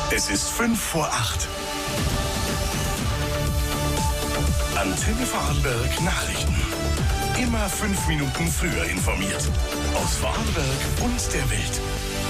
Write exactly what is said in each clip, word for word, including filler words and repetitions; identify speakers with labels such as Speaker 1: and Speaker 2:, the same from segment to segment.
Speaker 1: Es ist fünf vor acht. Antenne Vorarlberg Nachrichten. Immer fünf Minuten früher informiert. Aus Vorarlberg und der Welt.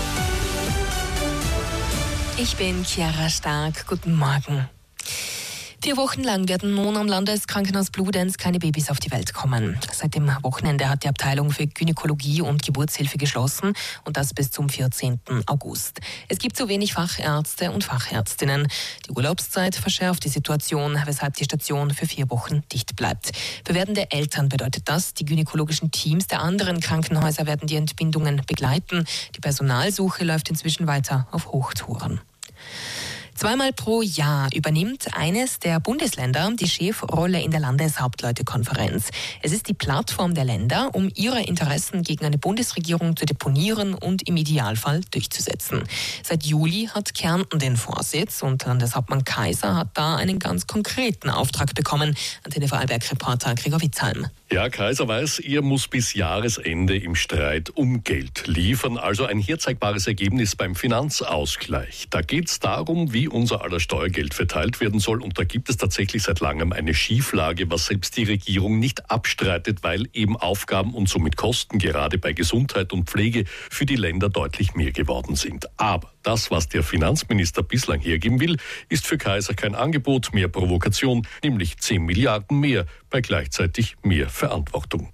Speaker 2: Ich bin Chiara Stark. Guten Morgen. Vier Wochen lang werden nun am Landeskrankenhaus Bludenz keine Babys auf die Welt kommen. Seit dem Wochenende hat die Abteilung für Gynäkologie und Geburtshilfe geschlossen und das bis zum vierzehnten August. Es gibt zu wenig Fachärzte und Fachärztinnen. Die Urlaubszeit verschärft die Situation, weshalb die Station für vier Wochen dicht bleibt. Für werdende Eltern bedeutet das, die gynäkologischen Teams der anderen Krankenhäuser werden die Entbindungen begleiten. Die Personalsuche läuft inzwischen weiter auf Hochtouren. Zweimal pro Jahr übernimmt eines der Bundesländer die Chefrolle in der Landeshauptleutekonferenz. Es ist die Plattform der Länder, um ihre Interessen gegen eine Bundesregierung zu deponieren und im Idealfall durchzusetzen. Seit Juli hat Kärnten den Vorsitz und Landeshauptmann Kaiser hat da einen ganz konkreten Auftrag bekommen. Antenne Vorarlberg-Reporter Gregor Witzalm.
Speaker 3: Ja, Kaiser weiß, er muss bis Jahresende im Streit um Geld liefern, also ein herzeigbares Ergebnis beim Finanzausgleich. Da geht es darum, wie unser aller Steuergeld verteilt werden soll, und da gibt es tatsächlich seit langem eine Schieflage, was selbst die Regierung nicht abstreitet, weil eben Aufgaben und somit Kosten gerade bei Gesundheit und Pflege für die Länder deutlich mehr geworden sind. Aber das, was der Finanzminister bislang hergeben will, ist für Kaiser kein Angebot, mehr Provokation, nämlich zehn Milliarden mehr bei gleichzeitig mehr Verantwortung.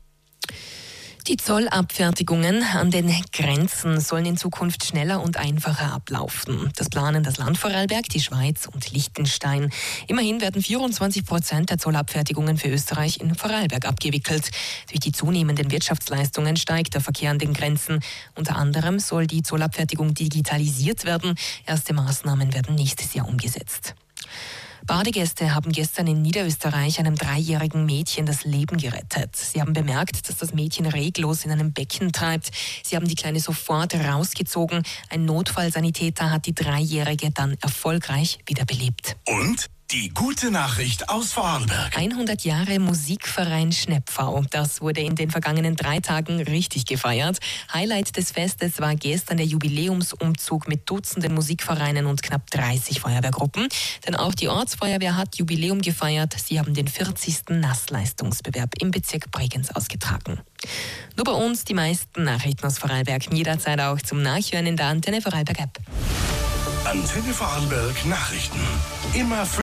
Speaker 2: Die Zollabfertigungen an den Grenzen sollen in Zukunft schneller und einfacher ablaufen. Das planen das Land Vorarlberg, die Schweiz und Liechtenstein. Immerhin werden vierundzwanzig Prozent der Zollabfertigungen für Österreich in Vorarlberg abgewickelt. Durch die zunehmenden Wirtschaftsleistungen steigt der Verkehr an den Grenzen. Unter anderem soll die Zollabfertigung digitalisiert werden. Erste Maßnahmen werden nächstes Jahr umgesetzt. Badegäste haben gestern in Niederösterreich einem dreijährigen Mädchen das Leben gerettet. Sie haben bemerkt, dass das Mädchen reglos in einem Becken treibt. Sie haben die Kleine sofort rausgezogen. Ein Notfallsanitäter hat die Dreijährige dann erfolgreich wiederbelebt.
Speaker 1: Und die gute Nachricht aus Vorarlberg.
Speaker 2: hundert Jahre Musikverein Schnepfau. Das wurde in den vergangenen drei Tagen richtig gefeiert. Highlight des Festes war gestern der Jubiläumsumzug mit Dutzenden Musikvereinen und knapp dreißig Feuerwehrgruppen. Denn auch die Ortsfeuerwehr hat Jubiläum gefeiert. Sie haben den vierzigsten Nassleistungsbewerb im Bezirk Bregenz ausgetragen. Nur bei uns die meisten Nachrichten aus Vorarlberg. Jederzeit auch zum Nachhören in der Antenne Vorarlberg App.
Speaker 1: Antenne Vorarlberg Nachrichten. Immer